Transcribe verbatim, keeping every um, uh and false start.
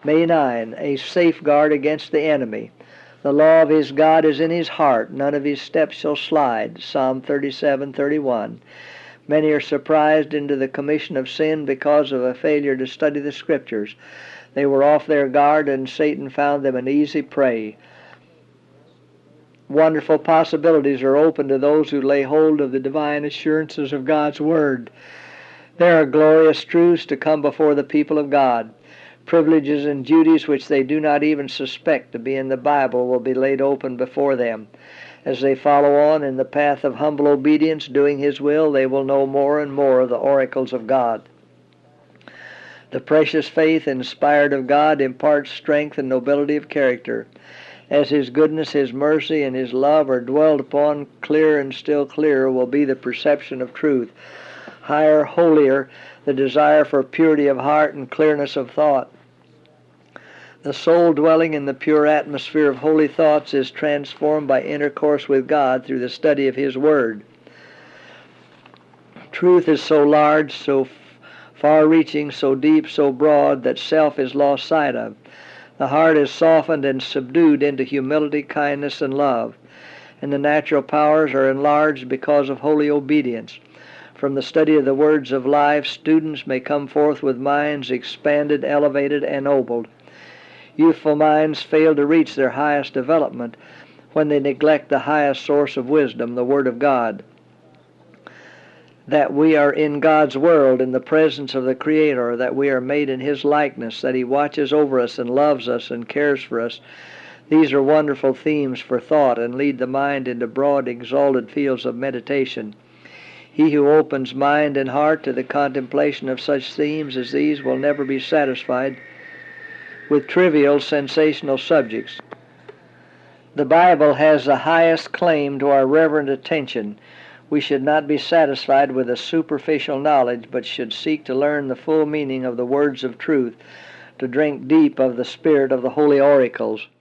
May nine, a safeguard against the enemy. The law of his God is in his heart. None of his steps shall slide. Psalm thirty-seven thirty-one. Many are surprised into the commission of sin because of a failure to study the Scriptures. They were off their guard, and Satan found them an easy prey. Wonderful possibilities are open to those who lay hold of the divine assurances of God's Word. There are glorious truths to come before the people of God. Privileges and duties which they do not even suspect to be in the Bible will be laid open before them. As they follow on in the path of humble obedience, doing His will, they will know more and more of the oracles of God. The precious faith inspired of God imparts strength and nobility of character. As His goodness, His mercy, and His love are dwelled upon, clearer and still clearer will be the perception of truth. Higher, holier, the desire for purity of heart and clearness of thought. The soul dwelling in the pure atmosphere of holy thoughts is transformed by intercourse with God through the study of His Word. Truth is so large, so far-reaching, so deep, so broad that self is lost sight of. The heart is softened and subdued into humility, kindness, and love, and the natural powers are enlarged because of holy obedience. From the study of the words of life, students may come forth with minds expanded, elevated, and ennobled. Youthful minds fail to reach their highest development when they neglect the highest source of wisdom, the Word of God. That we are in God's world, in the presence of the Creator, that we are made in His likeness, that He watches over us and loves us and cares for us. These are wonderful themes for thought and lead the mind into broad, exalted fields of meditation. He who opens mind and heart to the contemplation of such themes as these will never be satisfied with trivial, sensational subjects. The Bible has the highest claim to our reverent attention. We should not be satisfied with a superficial knowledge, but should seek to learn the full meaning of the words of truth, to drink deep of the spirit of the holy oracles.